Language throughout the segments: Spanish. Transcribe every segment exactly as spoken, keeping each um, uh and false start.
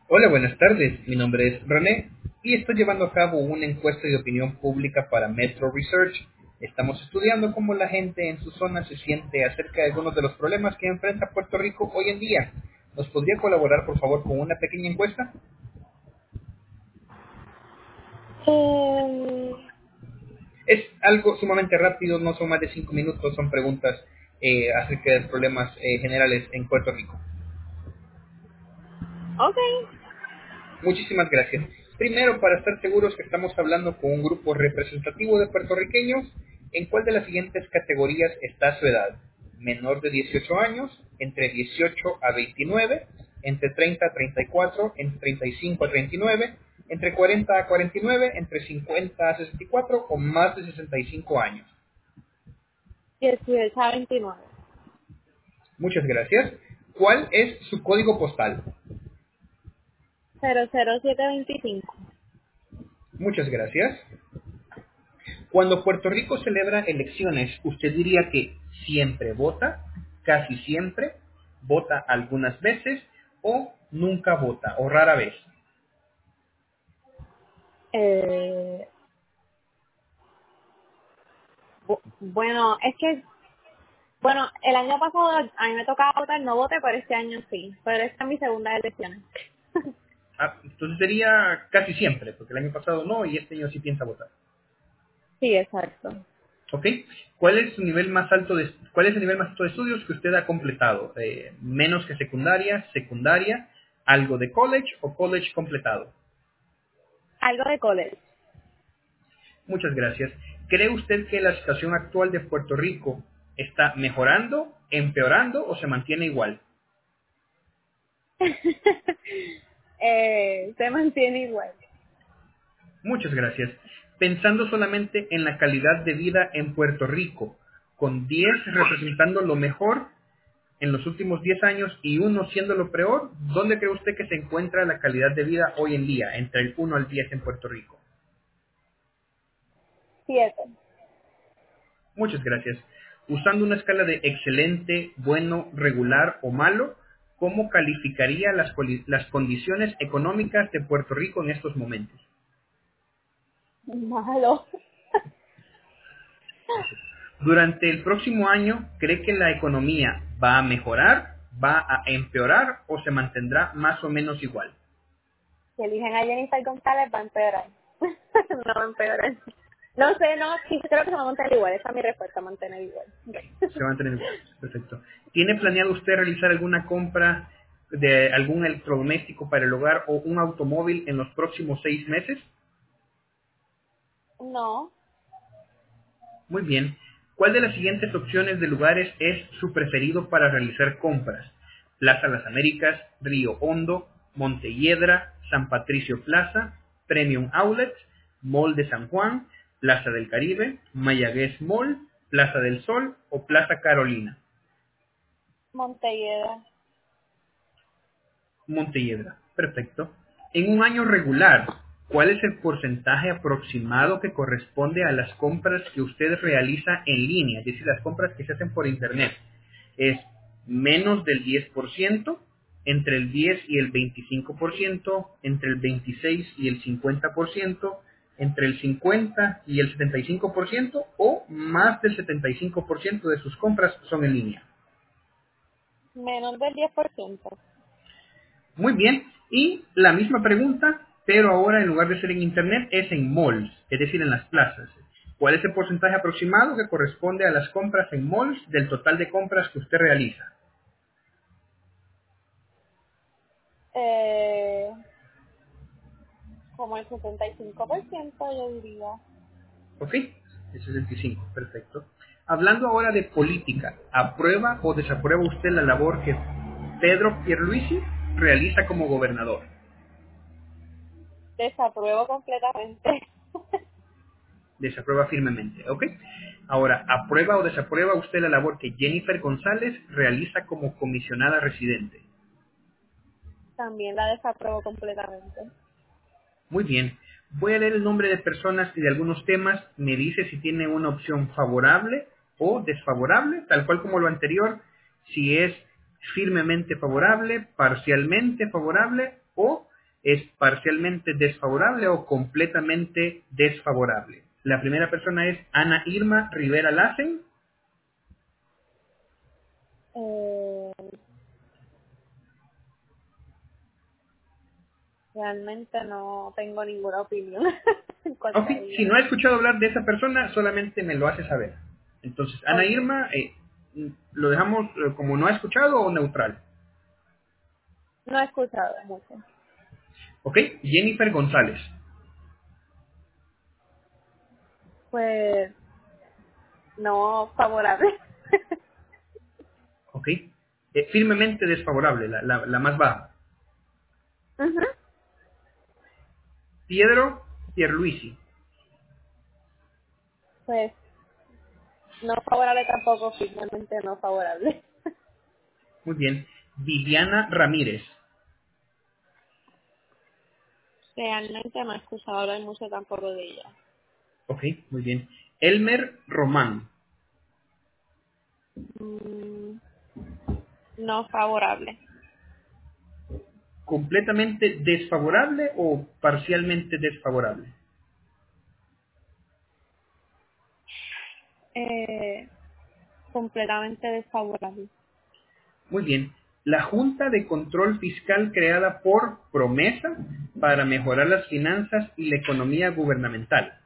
Hola, buenas tardes. Mi nombre es René y estoy llevando a cabo una encuesta de opinión pública para Metro Research. Estamos estudiando cómo la gente en su zona se siente acerca de algunos de los problemas que enfrenta Puerto Rico hoy en día. ¿Nos podría colaborar, por favor, con una pequeña encuesta? Um, Es algo sumamente rápido, no son más de cinco minutos, son preguntas eh, acerca de problemas eh, generales en Puerto Rico. okay. Muchísimas gracias. Primero, para estar seguros que estamos hablando con un grupo representativo de puertorriqueños, ¿en cuál de las siguientes categorías está su edad? Menor de dieciocho años, entre dieciocho a veintinueve, entre treinta a treinta y cuatro, entre treinta y cinco a treinta y nueve, entre cuarenta a cuarenta y nueve, entre cincuenta a sesenta y cuatro o más de sesenta y cinco años. dieciocho a veintinueve. Muchas gracias. ¿Cuál es su código postal? cero cero siete veinticinco. Muchas gracias. Cuando Puerto Rico celebra elecciones, ¿usted diría que siempre vota, casi siempre, vota algunas veces o nunca vota o rara vez? Eh, bu- bueno, es que, bueno, el año pasado a mí me tocaba votar, no voté, pero este año sí. Pero esta es mi segunda elección. Ah, entonces sería casi siempre, porque el año pasado no y este año sí piensa votar. Sí, exacto. ¿Ok? ¿Cuál es su nivel más alto de, cuál es el nivel más alto de estudios que usted ha completado? Eh, menos que secundaria, secundaria, algo de college o college completado. Algo de college. Muchas gracias. ¿Cree usted que la situación actual de Puerto Rico está mejorando, empeorando o se mantiene igual? eh, se mantiene igual. Muchas gracias. Pensando solamente en la calidad de vida en Puerto Rico, con diez representando lo mejor en los últimos diez años y uno siendo lo peor, ¿dónde cree usted que se encuentra la calidad de vida hoy en día, entre el uno al diez en Puerto Rico? Siete. Muchas gracias. Usando una escala de excelente, bueno, regular o malo, ¿cómo calificaría las, coli- las condiciones económicas de Puerto Rico en estos momentos? Malo. Durante el próximo año, ¿cree que la economía va a mejorar, va a empeorar o se mantendrá más o menos igual? Si eligen a Jennifer González, va a empeorar. No va a empeorar. No sé, no, sí, creo que se va a mantener igual. Esa es mi respuesta, mantener igual. Se va a mantener igual. Perfecto. ¿Tiene planeado usted realizar alguna compra de algún electrodoméstico para el hogar o un automóvil en los próximos seis meses? No, Muy bien. ¿Cuál de las siguientes opciones de lugares es su preferido para realizar compras? Plaza Las Américas, Río Hondo, Montelledra, San Patricio Plaza, Premium Outlets, Mall de San Juan, Plaza del Caribe, Mayagüez Mall, Plaza del Sol o Plaza Carolina. Montelledra. Montelledra. Perfecto. En un año regular, ¿cuál es el porcentaje aproximado que corresponde a las compras que usted realiza en línea? Es decir, las compras que se hacen por Internet. ¿Es menos del diez por ciento, entre el diez y el veinticinco por ciento, entre el veintiséis y el cincuenta por ciento, entre el cincuenta y el setenta y cinco por ciento o más del setenta y cinco por ciento de sus compras son en línea? Menos del diez por ciento. Muy bien. Y la misma pregunta, pero ahora en lugar de ser en Internet, es en malls, es decir, en las plazas. ¿Cuál es el porcentaje aproximado que corresponde a las compras en malls del total de compras que usted realiza? Eh, como el setenta y cinco por ciento yo diría. ¿Ok? El sesenta y cinco, perfecto. Hablando ahora de política, ¿aprueba o desaprueba usted la labor que Pedro Pierluisi realiza como gobernador? Desapruebo completamente. Desaprueba firmemente, ¿ok? Ahora, ¿aprueba o desaprueba usted la labor que Jennifer González realiza como comisionada residente? También la desapruebo completamente. Muy bien. Voy a leer el nombre de personas y de algunos temas. Me dice si tiene una opción favorable o desfavorable, tal cual como lo anterior, si es firmemente favorable, parcialmente favorable o es parcialmente desfavorable o completamente desfavorable. La primera persona es Ana Irma Rivera Lassen. Eh, realmente no tengo ninguna opinión en Ok, cuanto a si ella. no ha escuchado hablar de esa persona, solamente me lo hace saber. Entonces, Ana Ok. Irma, eh, ¿lo dejamos eh, como no ha escuchado o neutral? No he escuchado mucho. Ok, Jennifer González. Pues no favorable. Ok, eh, firmemente desfavorable, la, la, la más baja. Ujú. Piedro Pierluisi. Pues no favorable tampoco, finalmente no favorable. Muy bien. Viviana Ramírez. Realmente no he escuchado hablar mucho tampoco de ella. Ok, muy bien. Elmer Román. Mm, no favorable. ¿Completamente desfavorable o parcialmente desfavorable? Eh, completamente desfavorable. Muy bien. La Junta de Control Fiscal creada por Promesa para mejorar las finanzas y la economía gubernamental.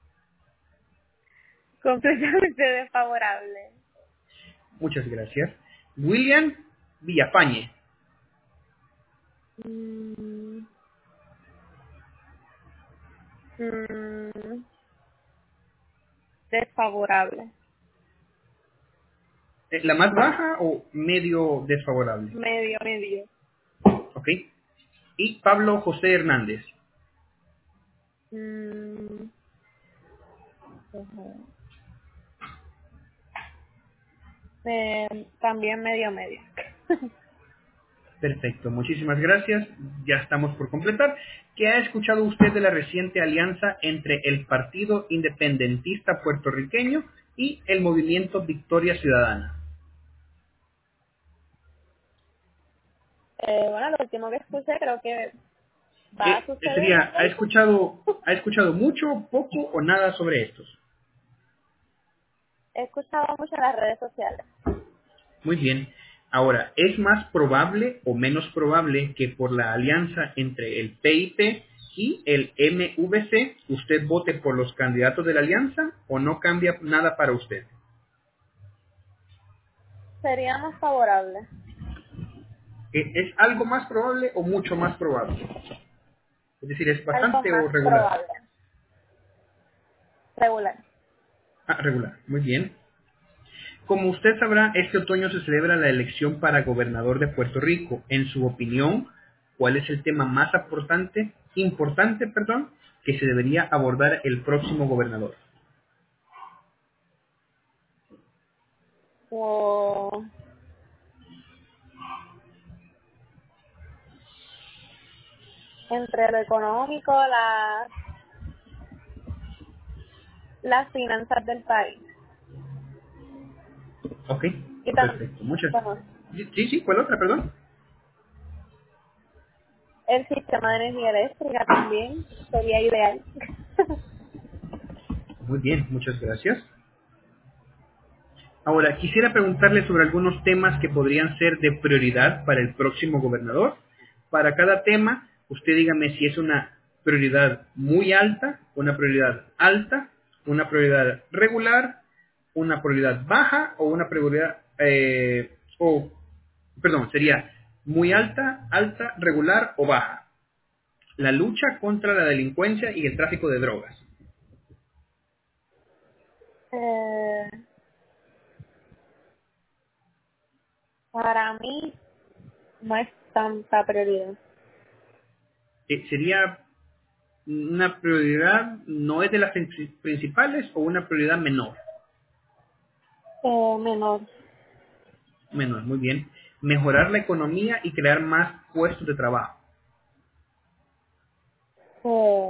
Completamente desfavorable. Muchas gracias. William Villafañe. Mm, mm, desfavorable. Eh, ¿La más baja o medio desfavorable? Medio, medio. Ok. Y Pablo José Hernández. Mm, ujú. Eh, también medio, medio. Perfecto, muchísimas gracias. Ya estamos por completar. ¿Qué ha escuchado usted de la reciente alianza entre el Partido Independentista Puertorriqueño y el Movimiento Victoria Ciudadana? Eh, bueno, lo último que escuché creo que va a Eh, suceder sería, muy ¿ha pronto. escuchado, ¿ha escuchado mucho, poco o nada sobre estos? He escuchado mucho en las redes sociales. Muy bien. Ahora, ¿es más probable o menos probable que por la alianza entre el P I P y el M V C usted vote por los candidatos de la alianza o no cambia nada para usted? Sería más favorable. ¿E- ¿Es algo más probable o mucho más probable? Es decir, ¿es Algo bastante o más regular? probable. Regular. Ah, regular. Muy bien. Como usted sabrá, este otoño se celebra la elección para gobernador de Puerto Rico. En su opinión, ¿cuál es el tema más importante, importante, perdón, que se debería abordar el próximo gobernador? O entre lo económico, la, las finanzas del país. Ok, Y también, perfecto. Muchas. bueno, Sí, sí, ¿cuál otra, perdón? el sistema de energía eléctrica también sería ideal. Muy bien, muchas gracias. Ahora, quisiera preguntarle sobre algunos temas que podrían ser de prioridad para el próximo gobernador. Para cada tema, usted dígame si es una prioridad muy alta, una prioridad alta, una prioridad regular, una prioridad baja o una prioridad, eh, o, perdón, sería muy alta, alta, regular o baja. La lucha contra la delincuencia y el tráfico de drogas. eh, para mí no es tanta prioridad. Eh, sería una prioridad, no es de las princi- principales o una prioridad menor. Eh, menor. Menor, muy bien. Mejorar la economía y crear más puestos de trabajo. Eh,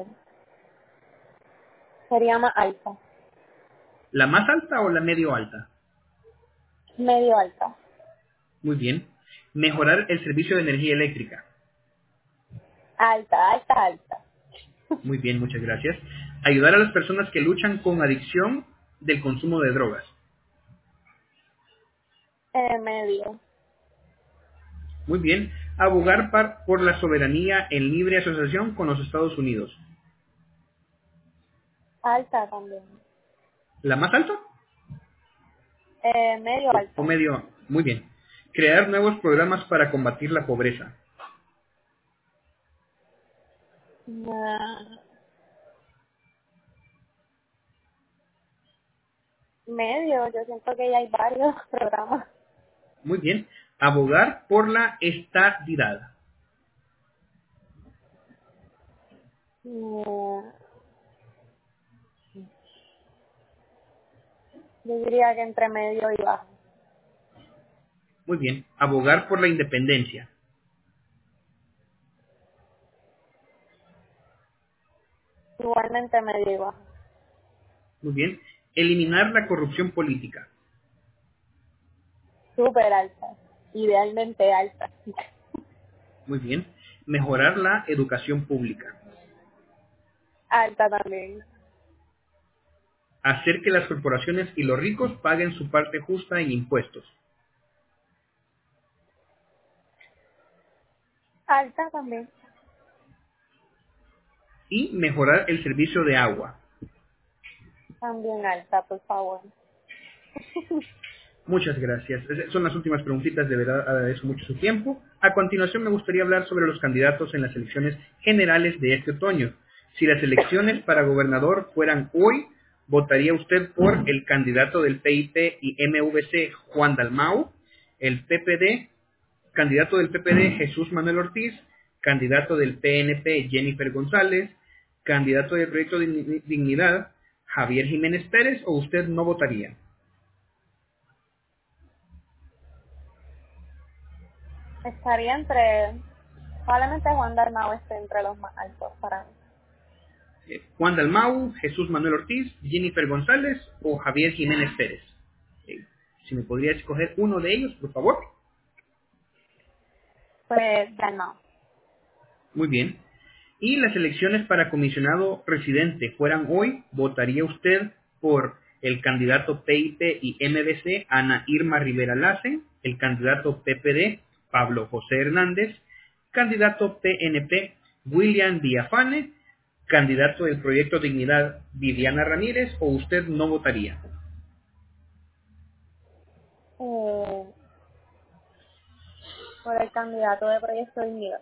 sería más alta. ¿La más alta o la medio alta? Medio alta. Muy bien. Mejorar el servicio de energía eléctrica. Alta, alta, alta. Muy bien, muchas gracias. Ayudar a las personas que luchan con adicción del consumo de drogas. Eh, medio. Muy bien. Abogar par- por la soberanía en libre asociación con los Estados Unidos. Alta también. ¿La más alta? Eh, medio ¿O, o alta. medio? Muy bien. Crear nuevos programas para combatir la pobreza. Ah, medio, yo siento que ya hay varios programas. Muy bien. Abogar por la estadidad. Mm, yo diría que entre medio y bajo. Muy bien. Abogar por la independencia. Igualmente medio y bajo. Muy bien. Eliminar la corrupción política. Súper alta. Idealmente alta. Muy bien. Mejorar la educación pública. Alta también. Hacer que las corporaciones y los ricos paguen su parte justa en impuestos. Alta también. Y mejorar el servicio de agua. También alta, por favor. Muchas gracias. Es- Son las últimas preguntitas, de verdad agradezco mucho su tiempo. A continuación me gustaría hablar sobre los candidatos en las elecciones generales de este otoño. Si las elecciones para gobernador fueran hoy, ¿votaría usted por el candidato del P I P y M V C, Juan Dalmau, el P P D, candidato del P P D, Jesús Manuel Ortiz, candidato del P N P, Jennifer González, candidato del Proyecto Digni- Dignidad, Javier Jiménez Pérez, o usted no votaría? Estaría entre, probablemente Juan Dalmau esté entre los más altos para mí. Eh, Juan Dalmau, Jesús Manuel Ortiz, Jennifer González o Javier Jiménez Pérez. Eh, si me podría escoger uno de ellos, por favor. Pues Dalmau. Muy bien. Y las elecciones para comisionado residente fueran hoy, ¿votaría usted por el candidato P I P y M V C, Ana Irma Rivera Lassen, el candidato P P D, Pablo José Hernández, candidato P N P, William Villafane, candidato del Proyecto Dignidad, Viviana Ramírez, o usted no votaría? Eh, por el candidato de Proyecto Dignidad.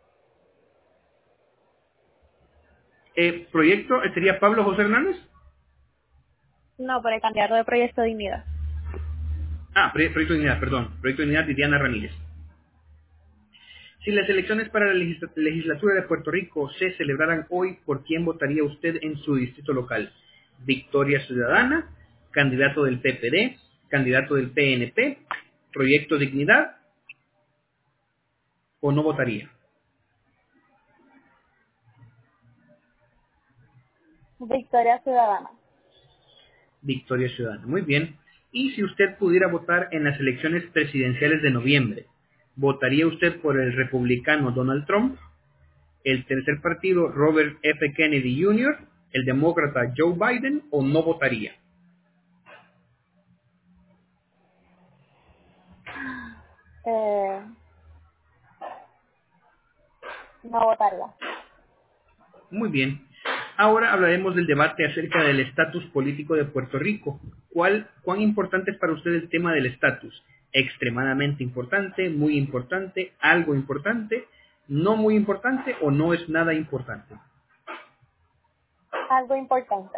Eh, ¿Proyecto eh, sería Pablo José Hernández? No, por el candidato de Proyecto Dignidad. Ah, Proye- Proyecto Dignidad, perdón. Proyecto Dignidad, Viviana Ramírez. Si las elecciones para la legisla- legislatura de Puerto Rico se celebraran hoy, ¿por quién votaría usted en su distrito local? Victoria Ciudadana, candidato del P P D, candidato del P N P, Proyecto Dignidad, o no votaría? Victoria Ciudadana. Victoria Ciudadana. Muy bien. Y si usted pudiera votar en las elecciones presidenciales de noviembre, ¿votaría usted por el republicano Donald Trump, el tercer partido Robert F. Kennedy junior, el demócrata Joe Biden, o no votaría? Eh, no votaría. Muy bien. Ahora hablaremos del debate acerca del estatus político de Puerto Rico. ¿Cuál, ¿Cuán importante es para usted el tema del estatus? ¿Extremadamente importante, muy importante, algo importante, no muy importante o no es nada importante? Algo importante.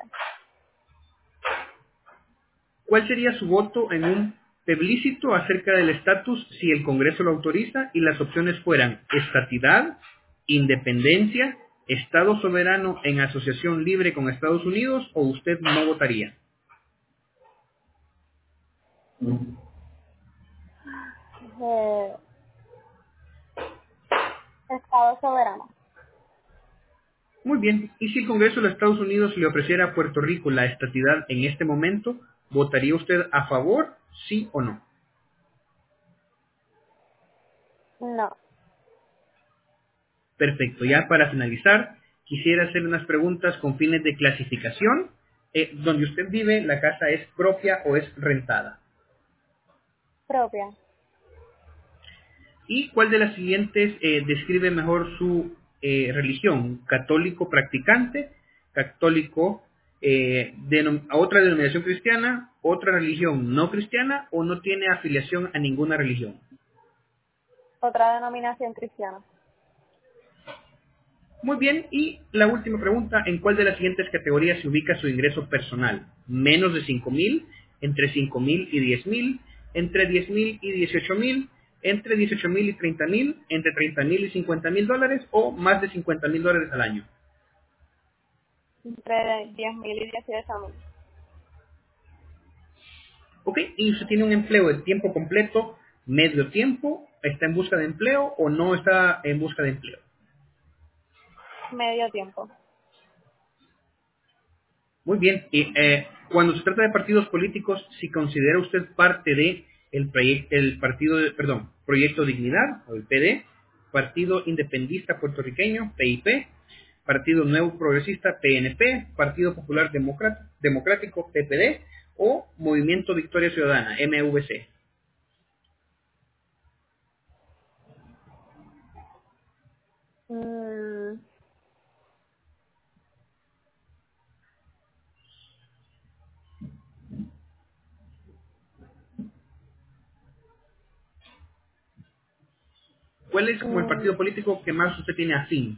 ¿Cuál sería su voto en un plebiscito acerca del estatus si el Congreso lo autoriza y las opciones fueran estatidad, independencia, Estado soberano en asociación libre con Estados Unidos, o usted no votaría? Eh, Estado soberano. Muy bien. ¿Y si el Congreso de los Estados Unidos le ofreciera a Puerto Rico la estatidad en este momento, votaría usted a favor, sí o no? No. Perfecto. Ya para finalizar, quisiera hacer unas preguntas con fines de clasificación. Eh, ¿Donde usted vive, la casa es propia o es rentada? Propia. ¿Y cuál de las siguientes eh, describe mejor su eh, religión? ¿Católico practicante? ¿Católico eh, denom- a otra denominación cristiana? ¿Otra religión no cristiana? ¿O no tiene afiliación a ninguna religión? Otra denominación cristiana. Muy bien, y la última pregunta, ¿en cuál de las siguientes categorías se ubica su ingreso personal? ¿Menos de cinco mil, entre cinco mil y diez mil, entre diez mil y dieciocho mil, entre dieciocho mil y treinta mil, entre treinta mil y cincuenta mil dólares o más de cincuenta mil dólares al año? Entre diez mil y dieciocho mil. ¿Ok? ¿Y usted tiene un empleo de tiempo completo, medio tiempo, está en busca de empleo o no está en busca de empleo? Medio tiempo. Muy bien. Y eh, cuando se trata de partidos políticos, si considera usted parte de el, proye- el partido, de- perdón, Proyecto Dignidad, o el P D, Partido Independista Puertorriqueño, P I P, Partido Nuevo Progresista, P N P, Partido Popular Democrat- Democrático, P P D, o Movimiento Victoria Ciudadana, M V C. Mm, ¿Cuál es como el mm, partido político que más usted tiene afín?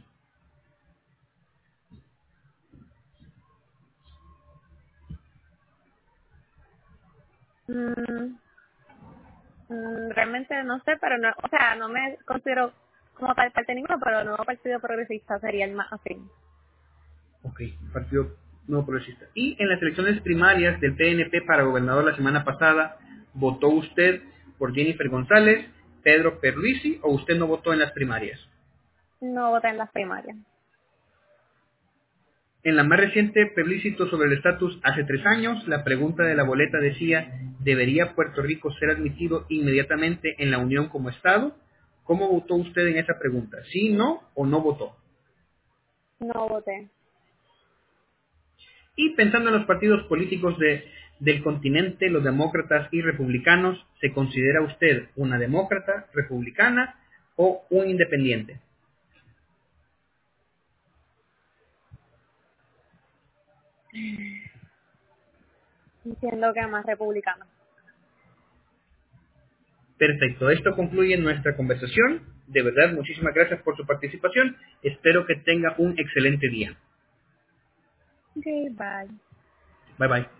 mm, mm, realmente no sé, pero no, o sea, no me considero como tal parte ninguno, pero el nuevo partido progresista sería el más afín. Ok, Partido Nuevo Progresista. Y en las elecciones primarias del P N P para gobernador la semana pasada, ¿votó usted por Jennifer González, Pedro Pierluisi o usted no votó en las primarias? No voté en las primarias. En la más reciente plebiscito sobre el estatus hace tres años, la pregunta de la boleta decía, ¿debería Puerto Rico ser admitido inmediatamente en la Unión como Estado? ¿Cómo votó usted en esa pregunta? ¿Sí, no o no votó? No voté. Y pensando en los partidos políticos de- del continente, los demócratas y republicanos, ¿se considera usted una demócrata, republicana o un independiente? Siendo que más republicano. Perfecto, esto concluye nuestra conversación. De verdad, muchísimas gracias por su participación. Espero que tenga un excelente día. Okay, bye. Bye bye.